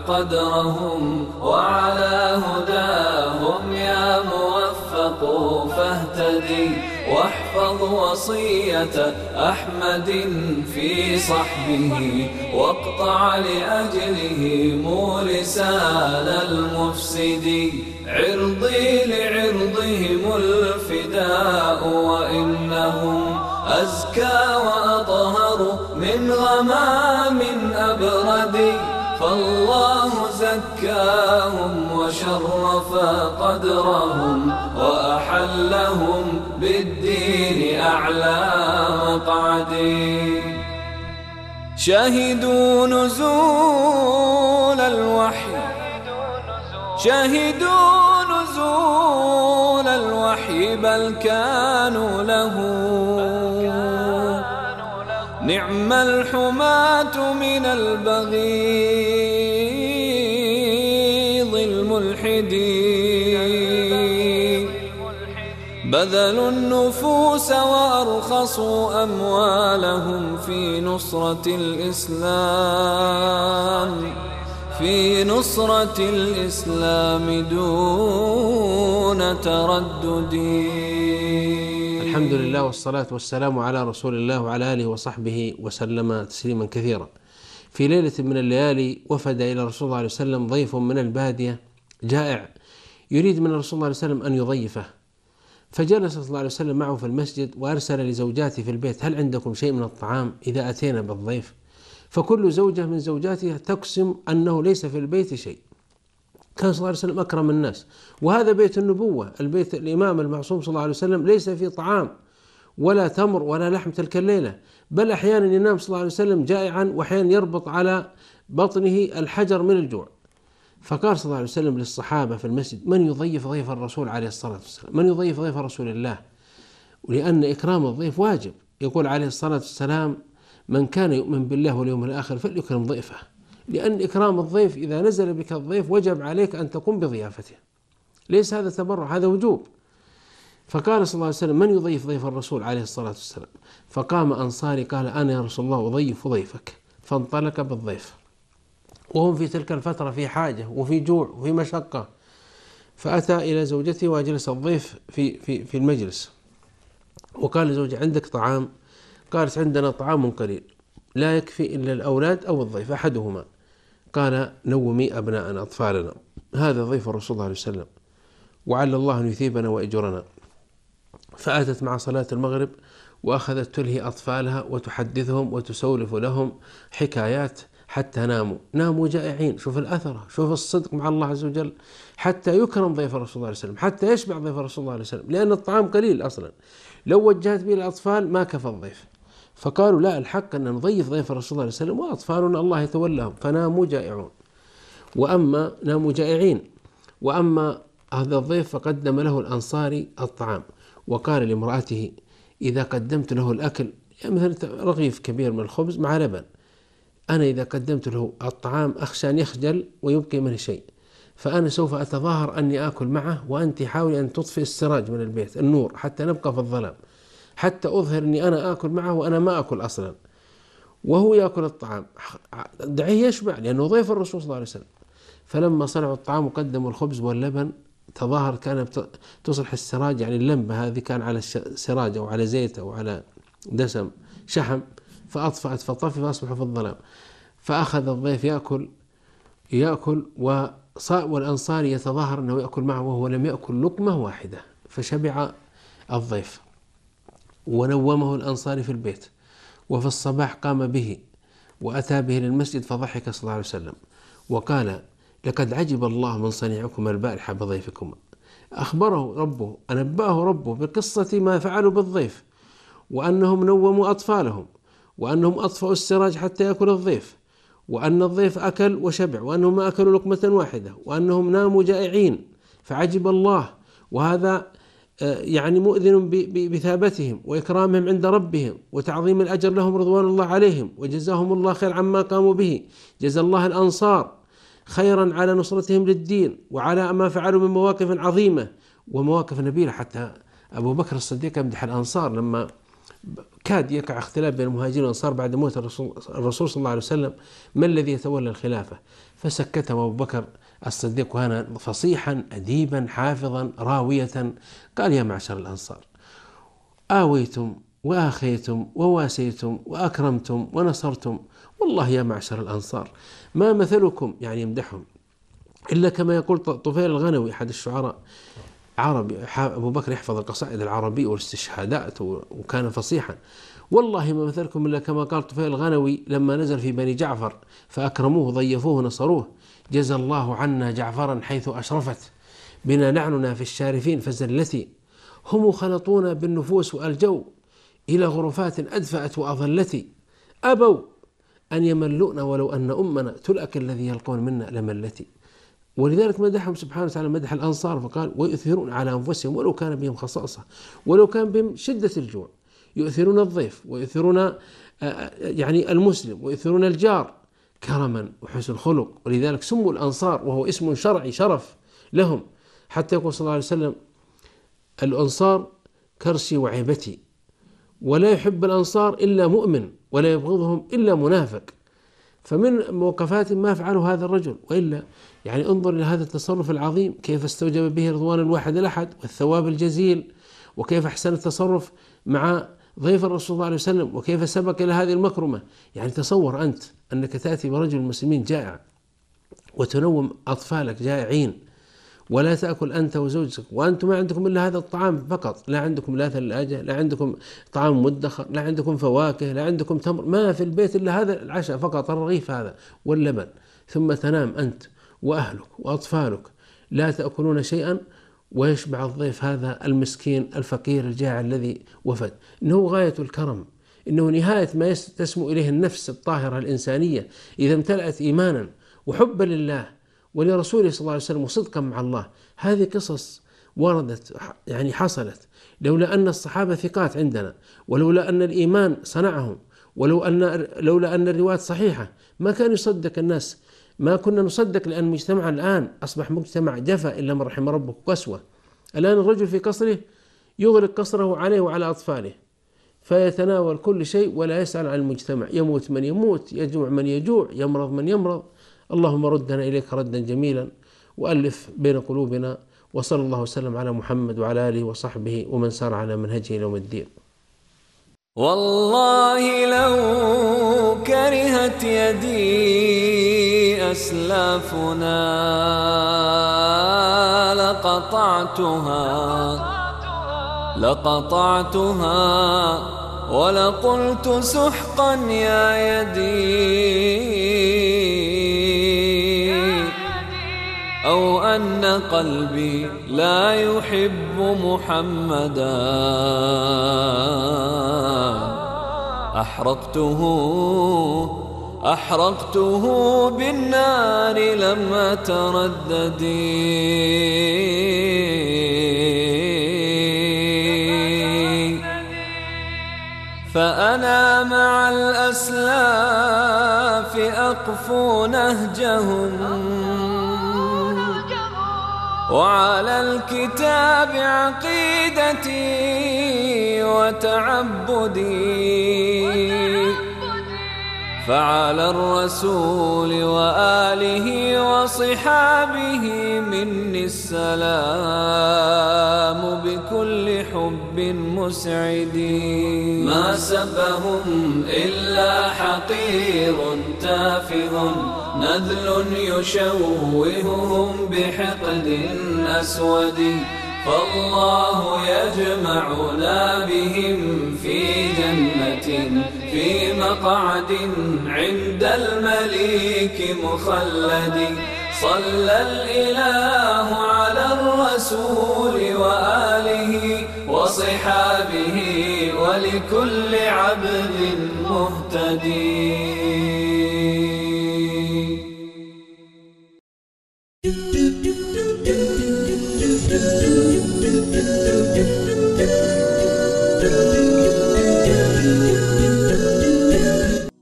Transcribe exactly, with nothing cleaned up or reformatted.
قدرهم وعلى هداهم يا موفق فاهتدي، واحفظ وصية أحمد في صحبه، واقطع لأجلهم لسان المفسد. عرضي لعرضهم الفداء، وإنهم أزكى وأطهر من غمام أبرد، فالله زكاهم وشرف قدرهم، وأحلهم بالدين أعلى مقعد. شهدوا نزول الوحي شهدوا نزول الوحي بل كانوا له نعم الحماة من البغيض الملحدين، بذلوا النفوس وأرخصوا أموالهم في نصرة الإسلام في نصرة الإسلام دون تردد. الحمد لله والصلاة والسلام على رسول الله وعلى آله وصحبه وسلم تسليما كثيرا. في ليلة من الليالي وفد إلى رسول الله عليه وسلم ضيف من البادية جائع يريد من رسول الله عليه وسلم أن يضيفه، فجلس صلى الله عليه وسلم معه في المسجد وأرسل لزوجاته في البيت: هل عندكم شيء من الطعام إذا أتينا بالضيف؟ فكل زوجة من زوجاتها تقسم أنه ليس في البيت شيء. كان صلى الله عليه وسلم أكرم الناس، وهذا بيت النبوة، البيت الإمام المعصوم صلى الله عليه وسلم ليس فيه طعام ولا تمر ولا لحم تلك الليلة، بل أحيانا ينام صلى الله عليه وسلم جائعا، وأحيانا يربط على بطنه الحجر من الجوع. فقال صلى الله عليه وسلم للصحابة في المسجد: من يضيف ضيف الرسول عليه الصلاة والسلام؟ من يضيف ضيف رسول الله؟ ولأن إكرام الضيف واجب. يقول عليه الصلاة والسلام: من كان يؤمن بالله واليوم الآخر فليكرم ضيفه، لأن إكرام الضيف إذا نزل بك الضيف وجب عليك أن تقوم بضيافته، ليس هذا تبرع، هذا وجوب. فقال صلى الله عليه وسلم: من يضيف ضيف الرسول عليه الصلاة والسلام؟ فقام أنصاري قال: أنا يا رسول الله أضيف ضيفك. فانطلق بالضيف، وهم في تلك الفترة في حاجة وفي جوع وفي مشقة. فأتى إلى زوجته وجلس الضيف في في في المجلس، وقال لزوجته: عندك طعام؟ قالت: عندنا طعام قليل لا يكفي إلا الأولاد أو الضيف أحدهما. قال: نومي أبناءنا أطفالنا، هذا ضيف الرسول صلى الله عليه وسلم، وعلى الله أن يثيبنا وإجرنا. فأتت مع صلاة المغرب وأخذت تلهي أطفالها وتحدثهم وتسولف لهم حكايات حتى ناموا ناموا جائعين. شوف الأثر، شوف الصدق مع الله عز وجل، حتى يكرم ضيف الرسول صلى الله عليه وسلم، حتى يشبع ضيف الرسول صلى الله عليه وسلم، لأن الطعام قليل أصلا، لو وجهت به الأطفال ما كفى الضيف. فقالوا: لا، الحق أن نضيف ضيف الرسول صلى الله عليه وسلم وأطفالنا الله يتولاهم. فناموا جائعون، وأما ناموا جائعين وأما هذا الضيف فقدم له الأنصاري الطعام، وقال لامرأته: إذا قدمت له الأكل، يعني مثلا رغيف كبير من الخبز مع لبن، أنا إذا قدمت له الطعام أخشى أن يخجل ويبقي منه شيء، فأنا سوف أتظاهر أني آكل معه، وأنت حاولي أن تطفئ السراج من البيت، النور، حتى نبقى في الظلام، حتى أظهر أني أنا آكل معه وأنا ما آكل أصلا، وهو يأكل الطعام، دعيه يشبع لأنه ضيف الرسول صلى الله عليه وسلم. فلما صنعوا الطعام وقدموا الخبز واللبن، تظاهر كانت تصلح السراج، يعني اللمبة هذه كان على السراج أو على زيت أو على دسم شحم، فأطفأت فطفي فأصبحوا في الظلام. فأخذ الضيف يأكل يأكل والأنصاري يتظاهر أنه يأكل معه وهو لم يأكل لقمة واحدة. فشبع الضيف ونومه الأنصاري في البيت، وفي الصباح قام به وأتى به للمسجد، فضحك صلى الله عليه وسلم وقال: لقد عجب الله من صنيعكم البارحة بضيفكم. أخبره ربه، أنبأه ربه بقصة ما فعلوا بالضيف، وأنهم نوموا أطفالهم، وأنهم أطفأوا السراج حتى يأكل الضيف، وأن الضيف أكل وشبع، وأنهم ما أكلوا لقمة واحدة، وأنهم ناموا جائعين. فعجب الله، وهذا يعني مؤذن بثابتهم وإكرامهم عند ربهم وتعظيم الأجر لهم رضوان الله عليهم، وجزاهم الله خير عما قاموا به. جزا الله الأنصار خيرا على نصرتهم للدين وعلى ما فعلوا من مواقف عظيمة ومواقف نبيلة. حتى أبو بكر الصديق يمدح الأنصار لما كاد يقع اختلاف بين المهاجرين والأنصار بعد موت الرسول, الرسول صلى الله عليه وسلم، ما الذي يتولى الخلافة؟ فسكته أبو بكر الصديق، وكان فصيحا أديبا حافظا راوية، قال: يا معشر الأنصار، آويتم وآخيتم وواسيتم وأكرمتم ونصرتم، والله يا معشر الأنصار ما مثلكم، يعني يمدحهم، إلا كما يقول طفيل الغنوي أحد الشعراء، عربي، أبو بكر يحفظ القصائد العربية والاستشهادات وكان فصيحا، والله ما مثلكم إلا كما قال طفيل الغنوي لما نزل في بني جعفر فأكرموه ضيفوه نصروه: جزى الله عنا جعفرا حيث أشرفت بنا نعننا في الشارفين فزلتي، هم خلطونا بالنفوس وألجوا إلى غرفات أدفأت وأظلتي، أبوا أن يملؤنا ولو أن أمنا تلأك الذي يلقون منا لملتي. ولذلك مدحهم سبحانه وتعالى مدح الأنصار فقال: ويؤثرون على أنفسهم ولو كان بهم خصاصة، ولو كان بهم شدة الجوع، يؤثرون الضيف ويؤثرون يعني المسلم ويؤثرون الجار كرما وحسن خلق. ولذلك سموا الأنصار وهو اسم شرعي شرف لهم، حتى يقول صلى الله عليه وسلم: الأنصار كرسي وعيبتي، ولا يحب الأنصار إلا مؤمن ولا يبغضهم إلا منافق. فمن موقفات ما فعله هذا الرجل، وإلا يعني انظر إلى هذا التصرف العظيم كيف استوجب به رضوان الواحد الأحد والثواب الجزيل، وكيف أحسن التصرف مع ضيف الرسول صلى الله عليه وسلم، وكيف سبق إلى هذه المكرمة. يعني تصور أنت أنك تأتي برجل المسلمين جائع وتنوم أطفالك جائعين، ولا تأكل أنت وزوجك، وأنتم ما عندكم إلا هذا الطعام فقط، لا عندكم لا ثلاجة، لا عندكم طعام مدخر، لا عندكم فواكه، لا عندكم تمر، ما في البيت إلا هذا العشاء فقط، الرغيف هذا واللبن، ثم تنام أنت وأهلك وأطفالك لا تأكلون شيئا، ويشبع الضيف هذا المسكين الفقير الجائع الذي وفد. إنه غاية الكرم، إنه نهاية ما تسمو إليه النفس الطاهرة الإنسانية إذا امتلأت إيمانا وحبا لله ولرسوله صلى الله عليه وسلم وصدقا مع الله. هذه قصص وردت يعني حصلت لولا أن الصحابة ثقات عندنا، ولولا أن الإيمان صنعهم، ولو أن لولا أن الروايات صحيحة ما كان يصدق الناس، ما كنا نصدق، لأن المجتمع الآن أصبح مجتمع جفا إلا من رحم ربك قسوة. الآن الرجل في قصره يغلق قصره عليه وعلى أطفاله، فيتناول كل شيء ولا يسأل عن المجتمع، يموت من يموت، يجوع من يجوع، يمرض من يمرض. اللهم ردنا إليك ردا جميلا وألف بين قلوبنا، وصلى الله وسلم على محمد وعلى آله وصحبه ومن سار على منهجه يوم الدين. والله لو كرهت يدي أسلافنا لقطعتها لقطعتها ولقلت سحقا يا يدي، أو أن قلبي لا يحب محمدا أحرقته أحرقته بالنار لم أتردد. فأنا مع الأسلاف أقفو نهجهم، وعلى الكتاب عقيدتي وتعبدي، فعلى الرسول وآله وصحابه مني السلام بكل حب مسعد. ما سبهم إلا حقير تافه، نذل يشوههم بحقد أسود، فالله يجمعنا بهم في جنة في مقعد عند المليك مخلد. صلى الإله على الرسول وآله وصحابه ولكل عبد مهتدي.